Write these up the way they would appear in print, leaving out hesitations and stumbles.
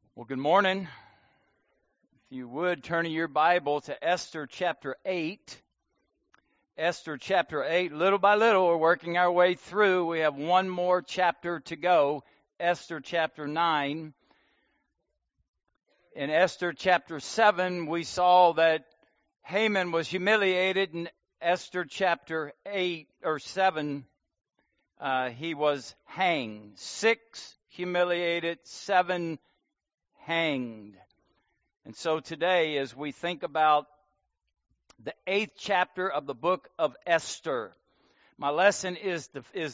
Well, good morning. If you would, turn in your Bible to Esther chapter 8. Esther chapter 8, little by little, we're working our way through. We have one more chapter to go, Esther chapter 9. In Esther chapter 7, we saw that Haman was humiliated. In Esther chapter 8 or 7, he was hanged. 6 humiliated, 7 hanged. And so today, as we think about the 8th chapter of the book of Esther, my lesson is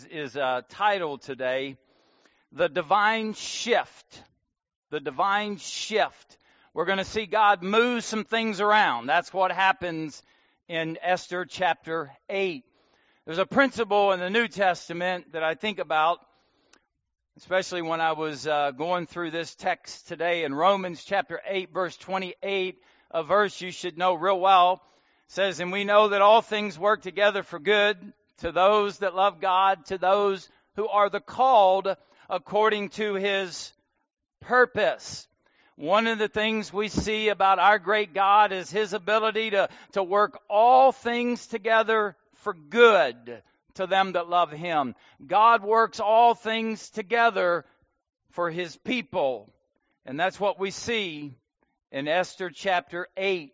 titled today, The Divine Shift. The Divine Shift. We're going to see God move some things around. That's what happens in Esther chapter 8. There's a principle in the New Testament that I think about, especially when I was going through this text today in Romans chapter 8, verse 28, a verse you should know real well. It says, "And we know that all things work together for good to those that love God, to those who are the called according to His purpose." One of the things we see about our great God is His ability to work all things together for good to them that love Him. God works all things together for His people. And that's what we see in Esther chapter 8.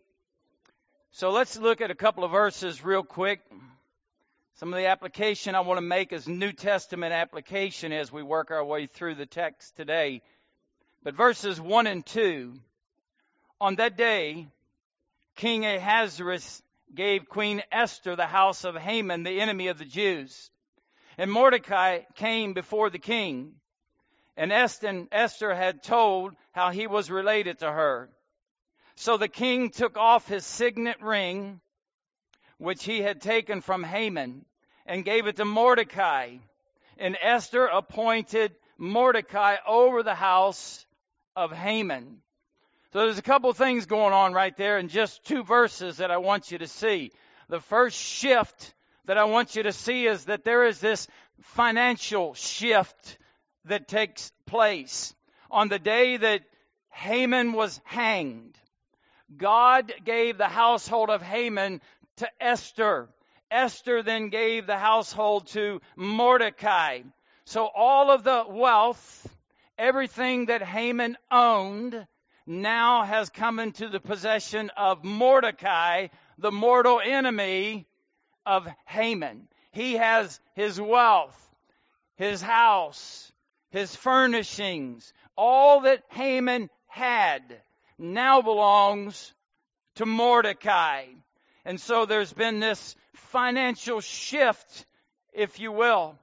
So let's look at a couple of verses real quick. Some of the application I want to make is New Testament application as we work our way through the text today. But verses 1 and 2, "On that day, King Ahasuerus gave Queen Esther the house of Haman, the enemy of the Jews. And Mordecai came before the king, and Esther had told how he was related to her. So the king took off his signet ring, which he had taken from Haman, and gave it to Mordecai. And Esther appointed Mordecai over the house of Haman." So there's a couple things going on right there in just 2 verses that I want you to see. The first shift that I want you to see is that there is this financial shift that takes place. On the day that Haman was hanged, God gave the household of Haman to Esther. Esther then gave the household to Mordecai. So all of the wealth, everything that Haman owned, now has come into the possession of Mordecai, the mortal enemy of Haman. He has his wealth, his house, his furnishings, all that Haman had now belongs to Mordecai. And so there's been this financial shift, if you will.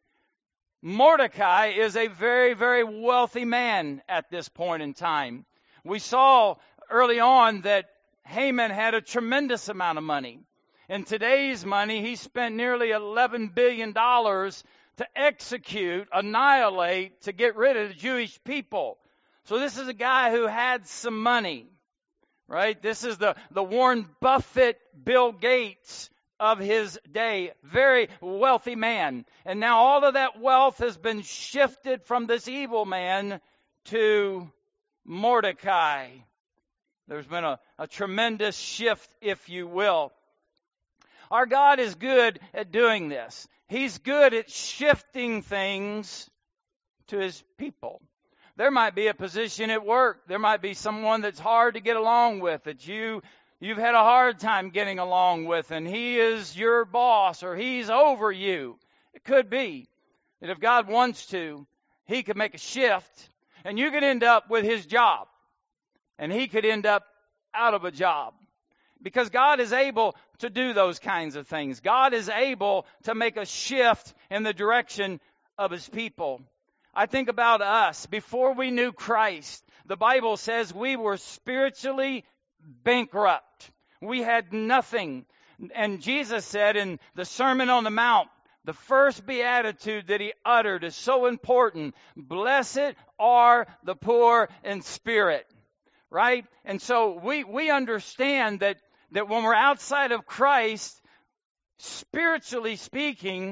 Mordecai is a very, very wealthy man at this point in time. We saw early on that Haman had a tremendous amount of money. In today's money, he spent nearly $11 billion to execute, annihilate, to get rid of the Jewish people. So this is a guy who had some money, right? This is the Warren Buffett, Bill Gates of his day. Very wealthy man. And now all of that wealth has been shifted from this evil man to Mordecai. There's been a tremendous shift, if you will. Our God is good at doing this. He's good at shifting things to His people. There might be a position at work. There might be someone that's hard to get along with, that you've had a hard time getting along with, and he is your boss or he's over you. It could be that if God wants to, He could make a shift, and you could end up with his job, and he could end up out of a job. Because God is able to do those kinds of things. God is able to make a shift in the direction of His people. I think about us. Before we knew Christ, the Bible says we were spiritually bankrupt. We had nothing. And Jesus said in the Sermon on the Mount, the first beatitude that He uttered is so important. Blessed are the poor in spirit. Right? And so we understand that when we're outside of Christ, spiritually speaking,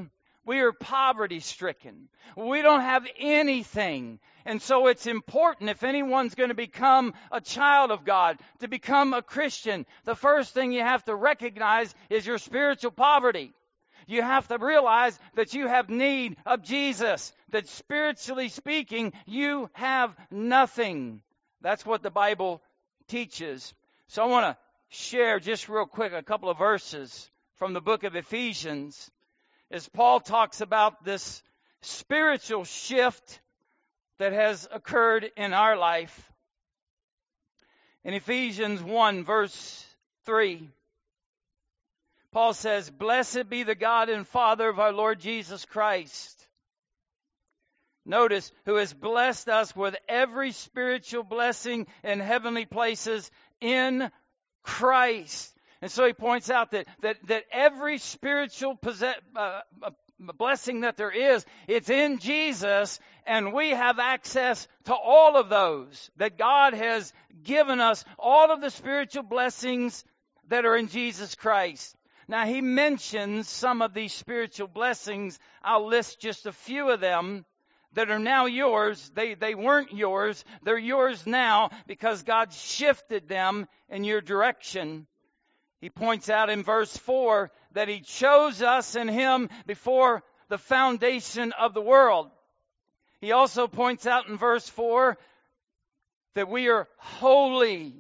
We are poverty-stricken. We don't have anything. And so it's important, if anyone's going to become a child of God, to become a Christian, the first thing you have to recognize is your spiritual poverty. You have to realize that you have need of Jesus, that spiritually speaking, you have nothing. That's what the Bible teaches. So I want to share just real quick a couple of verses from the book of Ephesians as Paul talks about this spiritual shift that has occurred in our life. In Ephesians 1, verse 3, Paul says, "Blessed be the God and Father of our Lord Jesus Christ." Notice, who has blessed us with every spiritual blessing in heavenly places in Christ. And so he points out that every spiritual blessing that there is, it's in Jesus, and we have access to all of those. That God has given us all of the spiritual blessings that are in Jesus Christ. Now he mentions some of these spiritual blessings. I'll list just a few of them that are now yours. They weren't yours. They're yours now because God shifted them in your direction. He points out in verse 4 that He chose us in Him before the foundation of the world. He also points out in verse 4 that we are holy,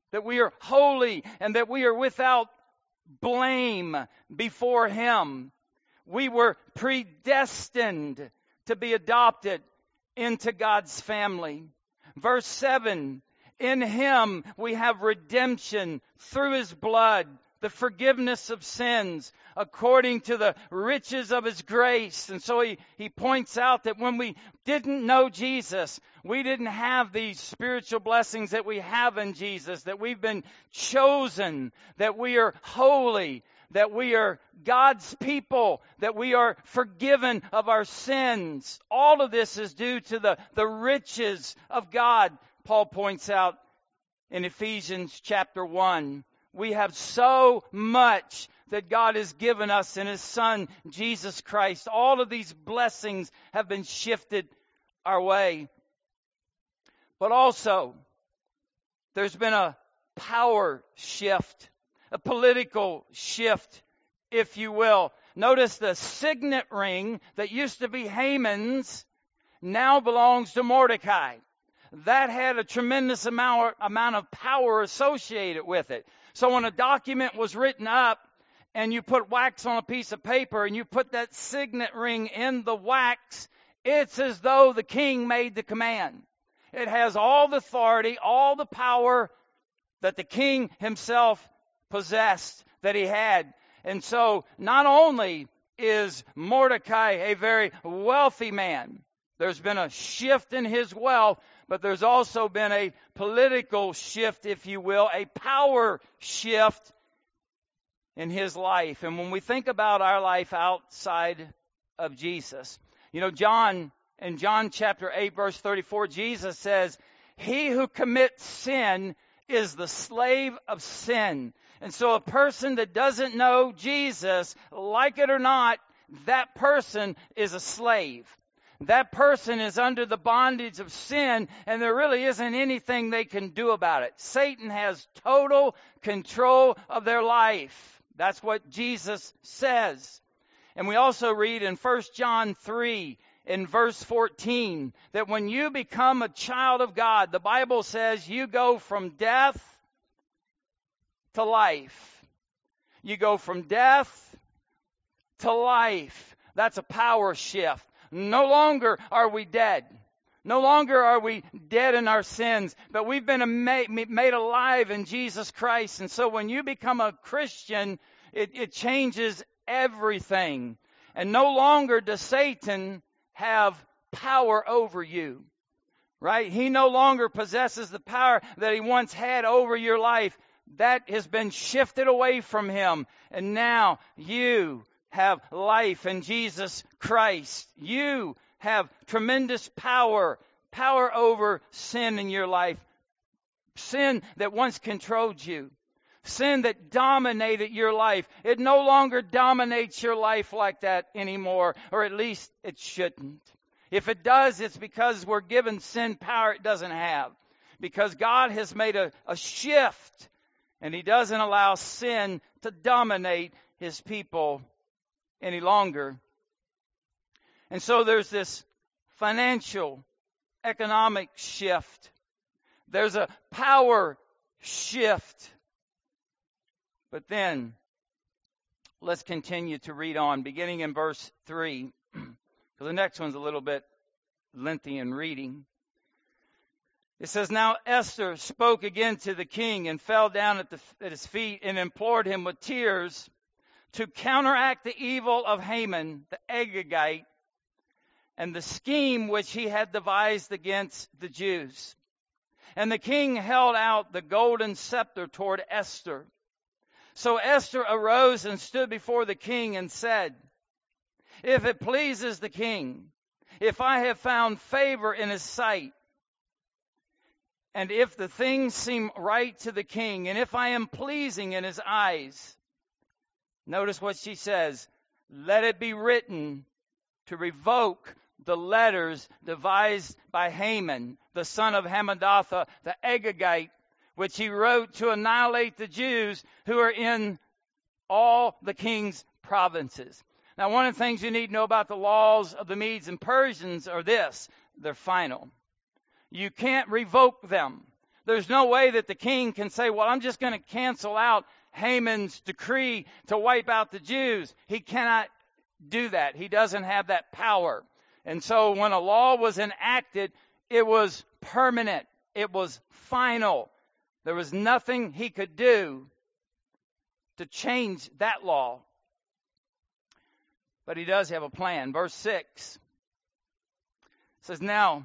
and that we are without blame before Him. We were predestined to be adopted into God's family. Verse 7, in Him we have redemption through His blood, the forgiveness of sins, according to the riches of His grace. And so he points out that when we didn't know Jesus, we didn't have these spiritual blessings that we have in Jesus, that we've been chosen, that we are holy, that we are God's people, that we are forgiven of our sins. All of this is due to the riches of God, Paul points out in Ephesians chapter 1. We have so much that God has given us in His Son, Jesus Christ. All of these blessings have been shifted our way. But also, there's been a power shift, a political shift, if you will. Notice the signet ring that used to be Haman's now belongs to Mordecai. That had a tremendous amount of power associated with it. So when a document was written up and you put wax on a piece of paper and you put that signet ring in the wax, it's as though the king made the command. It has all the authority, all the power that the king himself possessed, that he had. And so not only is Mordecai a very wealthy man, there's been a shift in his wealth, but there's also been a political shift, if you will, a power shift in his life. And when we think about our life outside of Jesus, John, in John chapter 8, verse 34, Jesus says, "He who commits sin is the slave of sin." And so a person that doesn't know Jesus, like it or not, that person is a slave. That person is under the bondage of sin, and there really isn't anything they can do about it. Satan has total control of their life. That's what Jesus says. And we also read in 1 John 3, in verse 14, that when you become a child of God, the Bible says you go from death to life. You go from death to life. That's a power shift. No longer are we dead. No longer are we dead in our sins, but we've been made alive in Jesus Christ. And so when you become a Christian, it changes everything. And no longer does Satan have power over you. Right? He no longer possesses the power that he once had over your life. That has been shifted away from him. And now you have life in Jesus Christ. You have tremendous power over sin in your life. Sin that once controlled you. Sin that dominated your life. It no longer dominates your life like that anymore, or at least it shouldn't. If it does, it's because we're given sin power it doesn't have. Because God has made a shift, and He doesn't allow sin to dominate His people any longer. And so there's this financial, economic shift. There's a power shift. But then, let's continue to read on, beginning in verse 3, because the next one's a little bit lengthy in reading. It says, Now Esther spoke again to the king and fell down at his feet and implored him with tears to counteract the evil of Haman, the Agagite, and the scheme which he had devised against the Jews. And the king held out the golden scepter toward Esther. So Esther arose and stood before the king and said, If it pleases the king, if I have found favor in his sight, and if the things seem right to the king, and if I am pleasing in his eyes, notice what she says, let it be written to revoke the letters devised by Haman, the son of Hammedatha, the Agagite, which he wrote to annihilate the Jews who are in all the king's provinces. Now, one of the things you need to know about the laws of the Medes and Persians are this. They're final. You can't revoke them. There's no way that the king can say, well, I'm just going to cancel out Haman's decree to wipe out the Jews. He cannot do that. He doesn't have that power. And so when a law was enacted, it was permanent. It was final. There was nothing he could do to change that law. But he does have a plan. Verse 6 says, Now,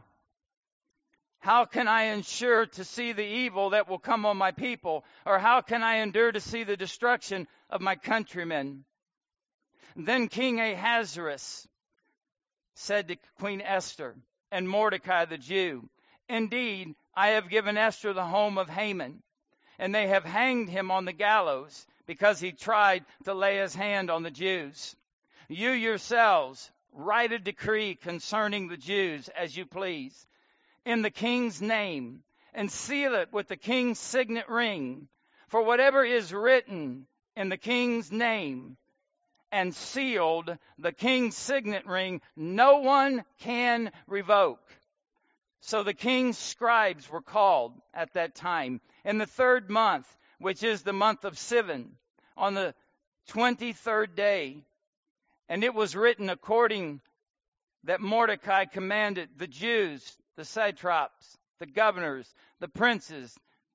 how can I endure to see the evil that will come on my people? Or how can I endure to see the destruction of my countrymen? Then King Ahasuerus said to Queen Esther and Mordecai the Jew, Indeed, I have given Esther the home of Haman, and they have hanged him on the gallows because he tried to lay his hand on the Jews. You yourselves write a decree concerning the Jews as you please, in the king's name, and seal it with the king's signet ring. For whatever is written in the king's name and sealed the king's signet ring, no one can revoke. So the king's scribes were called at that time in the 3rd month, which is the month of Sivan, on the 23rd day. And it was written according that Mordecai commanded the Jews, the satraps, the governors, the princes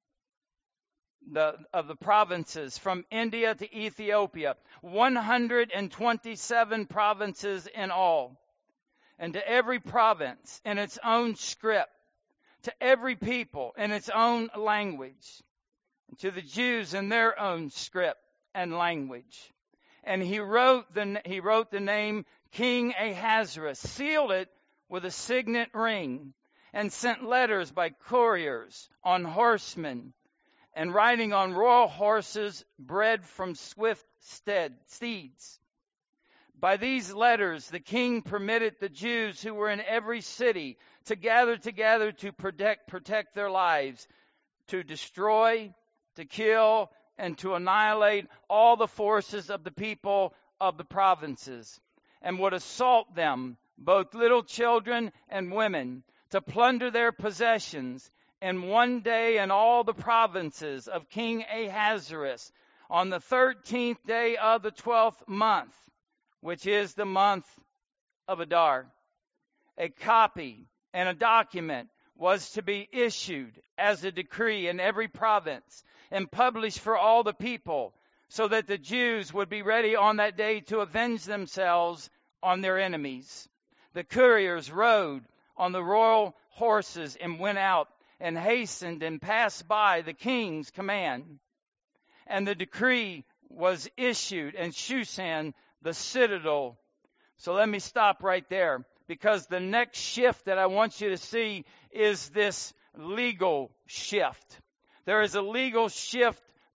of the provinces from India to Ethiopia, 127 provinces in all, and to every province in its own script, to every people in its own language, and to the Jews in their own script and language. And he wrote the name King Ahasuerus, sealed it with a signet ring, and sent letters by couriers on horsemen, and riding on royal horses bred from swift steeds. By these letters, the king permitted the Jews who were in every city to gather together to protect their lives, to destroy, to kill, and to annihilate all the forces of the people of the provinces, and would assault them, both little children and women, to plunder their possessions in one day in all the provinces of King Ahasuerus, on the 13th day of the 12th month, which is the month of Adar. A copy and a document was to be issued as a decree in every province and published for all the people, so that the Jews would be ready on that day to avenge themselves on their enemies. The couriers rode on the royal horses and went out and hastened and passed by the king's command. And the decree was issued in Shushan, the citadel. So let me stop right there, because the next shift that I want you to see is this legal shift. There is a legal shift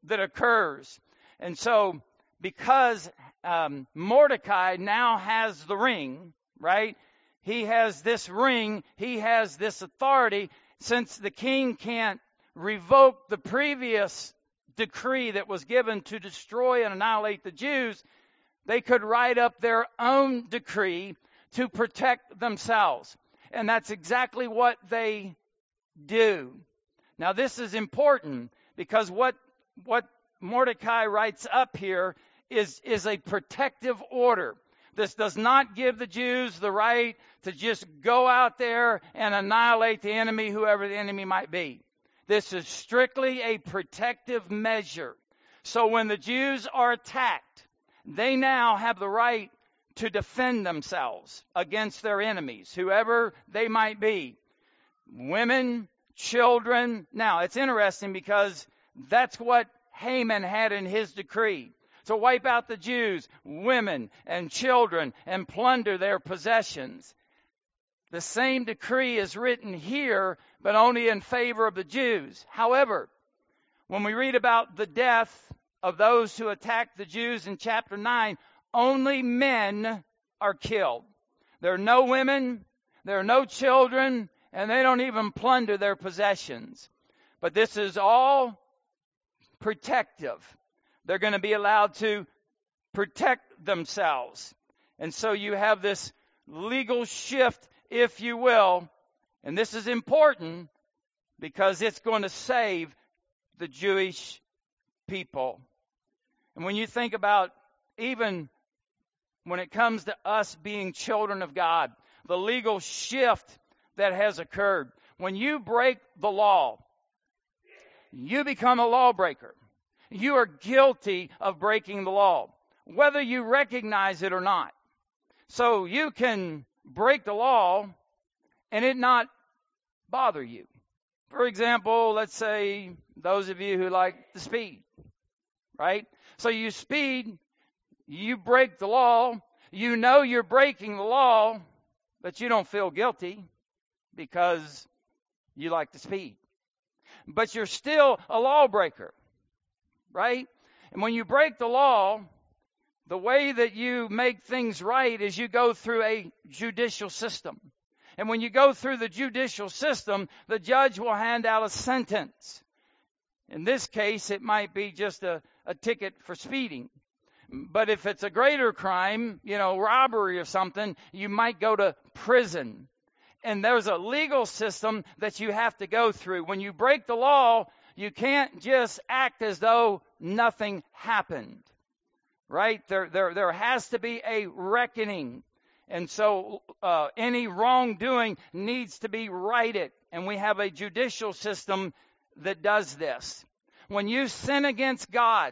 that occurs. And so, because Mordecai now has the ring, right? He has this ring, he has this authority. Since the king can't revoke the previous decree that was given to destroy and annihilate the Jews, they could write up their own decree to protect themselves. And that's exactly what they do. Now, this is important because what Mordecai writes up here is a protective order. This does not give the Jews the right to just go out there and annihilate the enemy, whoever the enemy might be. This is strictly a protective measure. So when the Jews are attacked, they now have the right to defend themselves against their enemies, whoever they might be. Women, children. Now, it's interesting because that's what Haman had in his decree. To wipe out the Jews, women and children, and plunder their possessions. The same decree is written here, but only in favor of the Jews. However, when we read about the death of those who attacked the Jews in chapter 9, only men are killed. There are no women, there are no children, and they don't even plunder their possessions. But this is all protective. They're going to be allowed to protect themselves. And so you have this legal shift, if you will. And this is important because it's going to save the Jewish people. And when you think about even when it comes to us being children of God, the legal shift that has occurred. When you break the law, you become a lawbreaker. You are guilty of breaking the law, whether you recognize it or not. So you can break the law and it not bother you. For example, let's say those of you who like to speed, right? So you speed, you break the law, you know you're breaking the law, but you don't feel guilty because you like to speed. But you're still a lawbreaker. Right? And when you break the law, the way that you make things right is you go through a judicial system. And when you go through the judicial system, the judge will hand out a sentence. In this case, it might be just a ticket for speeding. But if it's a greater crime, robbery or something, you might go to prison. And there's a legal system that you have to go through. When you break the law, you can't just act as though nothing happened, right? There has to be a reckoning. And so any wrongdoing needs to be righted. And we have a judicial system that does this. When you sin against God,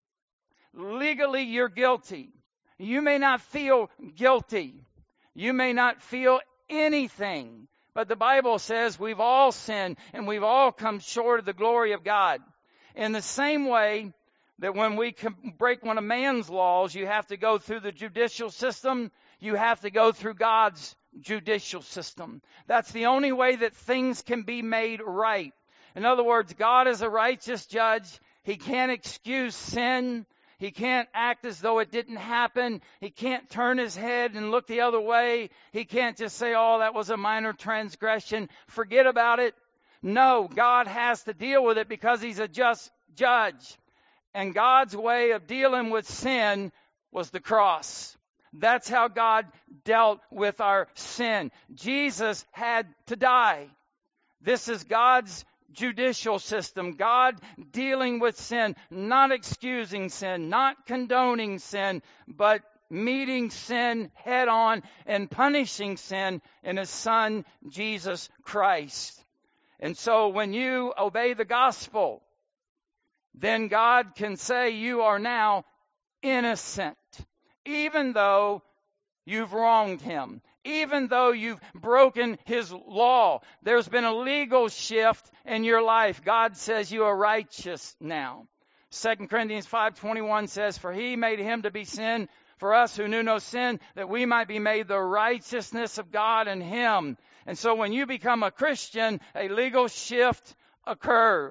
legally you're guilty. You may not feel guilty. You may not feel anything. But the Bible says we've all sinned and we've all come short of the glory of God. In the same way that when we break one of man's laws, you have to go through the judicial system, you have to go through God's judicial system. That's the only way that things can be made right. In other words, God is a righteous judge. He can't excuse sin. He can't act as though it didn't happen. He can't turn his head and look the other way. He can't just say, oh, that was a minor transgression. Forget about it. No, God has to deal with it because he's a just judge. And God's way of dealing with sin was the cross. That's how God dealt with our sin. Jesus had to die. This is God's judicial system. God dealing with sin, not excusing sin, not condoning sin, but meeting sin head on and punishing sin in his Son, Jesus Christ. And so when you obey the gospel, then God can say you are now innocent, even though you've wronged him. Even though you've broken his law, there's been a legal shift in your life. God says you are righteous now. 2 Corinthians 5:21 says, for he made him to be sin for us who knew no sin, that we might be made the righteousness of God in him. And so when you become a Christian, a legal shift occurs.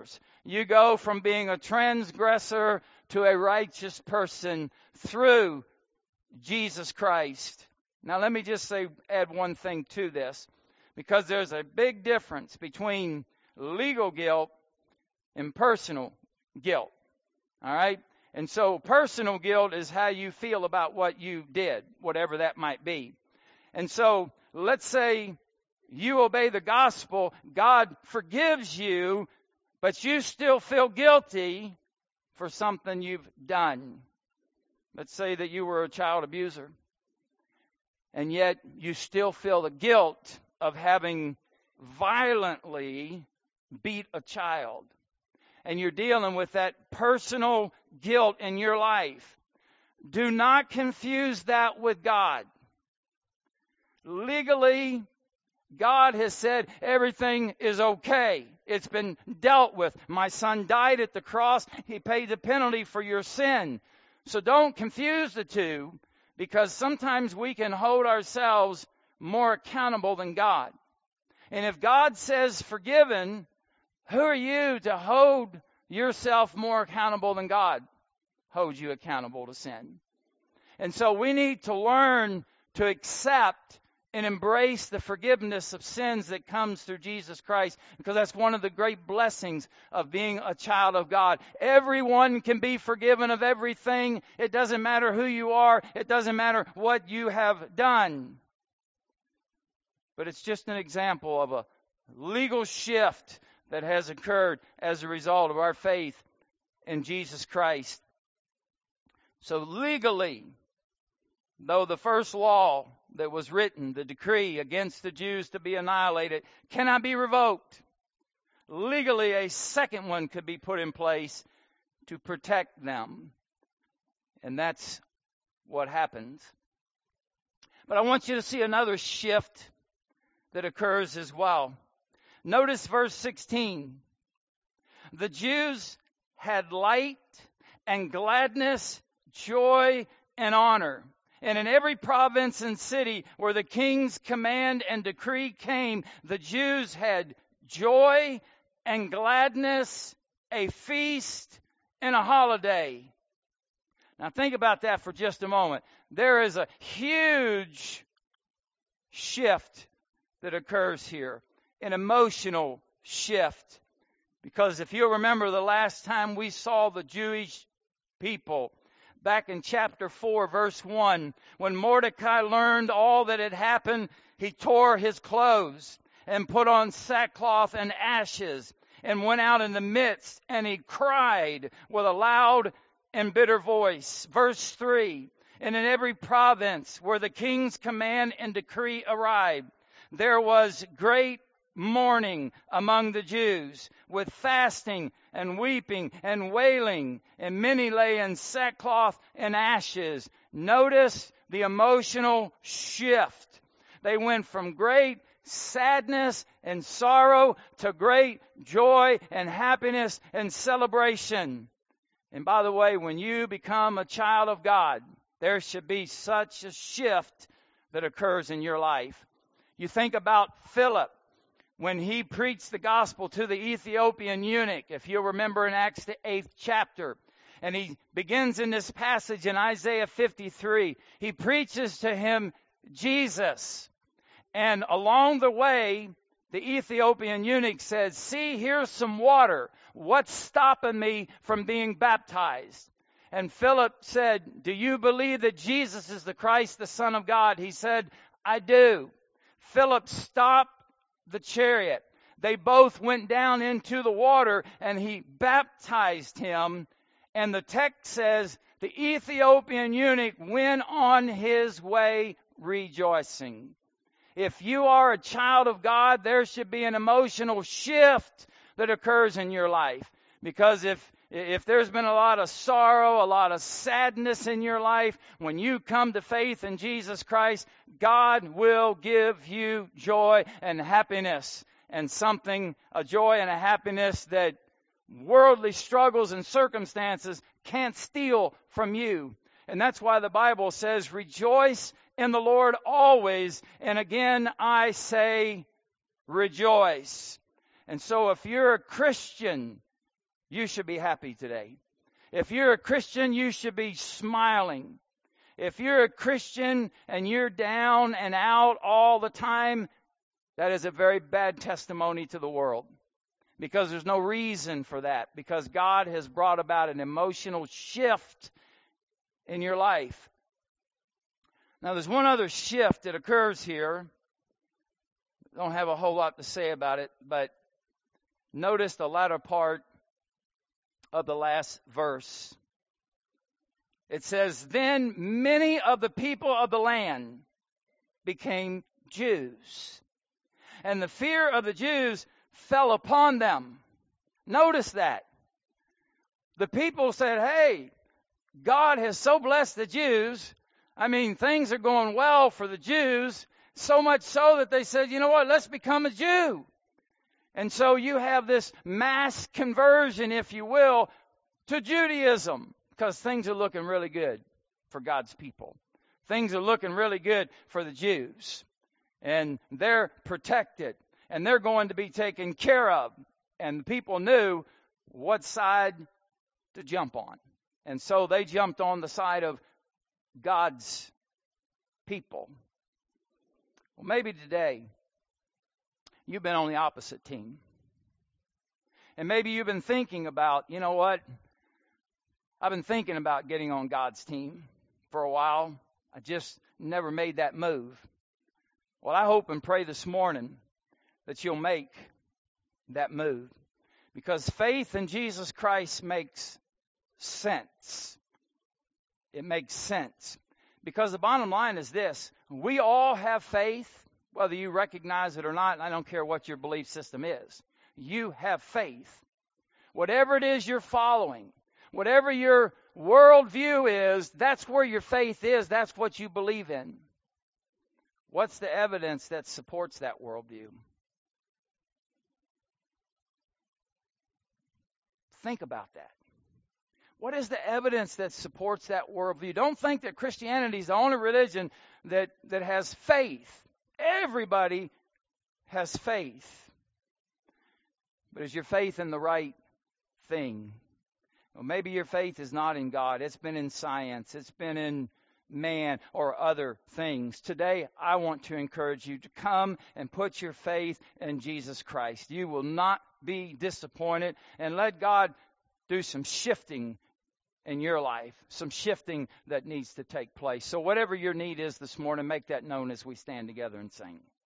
You go from being a transgressor to a righteous person through Jesus Christ. Now let me just add one thing to this, because there's a big difference between legal guilt and personal guilt. All right? And so personal guilt is how you feel about what you did, whatever that might be. And so let's say you obey the gospel, God forgives you, but you still feel guilty for something you've done. Let's say that you were a child abuser, and yet you still feel the guilt of having violently beat a child. And you're dealing with that personal guilt in your life. Do not confuse that with God. Legally, God has said everything is okay. It's been dealt with. My son died at the cross. He paid the penalty for your sin. So don't confuse the two, because sometimes we can hold ourselves more accountable than God. And if God says forgiven, who are you to hold yourself more accountable than God holds you accountable to sin? And so we need to learn to accept and embrace the forgiveness of sins that comes through Jesus Christ, because that's one of the great blessings of being a child of God. Everyone can be forgiven of everything. It doesn't matter who you are. It doesn't matter what you have done. But it's just an example of a legal shift that has occurred as a result of our faith in Jesus Christ. So legally, though the first law that was written, the decree against the Jews to be annihilated, cannot be revoked, legally a second one could be put in place to protect them. And that's what happens. But I want you to see another shift that occurs as well. Notice verse 16. The Jews had light and gladness, joy and honor. And in every province and city where the king's command and decree came, the Jews had joy and gladness, a feast and a holiday. Now think about that for just a moment. There is a huge shift that occurs here, an emotional shift. Because if you'll remember the last time we saw the Jewish people, back in chapter 4, verse 1, when Mordecai learned all that had happened, he tore his clothes and put on sackcloth and ashes and went out in the midst, and he cried with a loud and bitter voice. Verse 3, and in every province where the king's command and decree arrived, there was great mourning among the Jews, with fasting and weeping and wailing, and many lay in sackcloth and ashes. Notice the emotional shift. They went from great sadness and sorrow to great joy and happiness and celebration. And by the way, when you become a child of God, there should be such a shift that occurs in your life. You think about Philip, when he preached the gospel to the Ethiopian eunuch, if you'll remember in Acts the 8th chapter. And he begins in this passage in Isaiah 53. He preaches to him Jesus. And along the way, the Ethiopian eunuch said, "See, here's some water. What's stopping me from being baptized?" And Philip said, "Do you believe that Jesus is the Christ, the Son of God?" He said, "I do." Philip stopped the chariot. They both went down into the water, and he baptized him. And the text says the Ethiopian eunuch went on his way rejoicing. If you are a child of God, there should be an emotional shift that occurs in your life. Because if there's been a lot of sorrow, a lot of sadness in your life, when you come to faith in Jesus Christ, God will give you joy and happiness, and a joy and a happiness that worldly struggles and circumstances can't steal from you. And that's why the Bible says, "Rejoice in the Lord always, and again I say, rejoice." And so if you're a Christian, you should be happy today. If you're a Christian, you should be smiling. If you're a Christian and you're down and out all the time, that is a very bad testimony to the world. Because there's no reason for that. Because God has brought about an emotional shift in your life. Now there's one other shift that occurs here. I don't have a whole lot to say about it, but notice the latter part of the last verse. It says, then many of the people of the land became Jews, and the fear of the Jews fell upon them. Notice that. The people said, hey, God has so blessed the Jews. I mean, things are going well for the Jews, so much so that they said, you know what, let's become a Jew. And so you have this mass conversion, if you will, to Judaism, because things are looking really good for God's people. Things are looking really good for the Jews. And they're protected, and they're going to be taken care of. And the people knew what side to jump on. And so they jumped on the side of God's people. Well, maybe today you've been on the opposite team. And maybe you've been thinking about, you know what? I've been thinking about getting on God's team for a while. I just never made that move. Well, I hope and pray this morning that you'll make that move. Because faith in Jesus Christ makes sense. It makes sense. Because the bottom line is this. We all have faith, whether you recognize it or not. And I don't care what your belief system is. You have faith. Whatever it is you're following, whatever your worldview is, that's where your faith is. That's what you believe in. What's the evidence that supports that worldview? Think about that. What is the evidence that supports that worldview? Don't think that Christianity is the only religion that has faith. Everybody has faith. But is your faith in the right thing? Well, maybe your faith is not in God. It's been in science. It's been in man or other things. Today, I want to encourage you to come and put your faith in Jesus Christ. You will not be disappointed, and let God do some shifting in your life, some shifting that needs to take place. So whatever your need is this morning, make that known as we stand together and sing.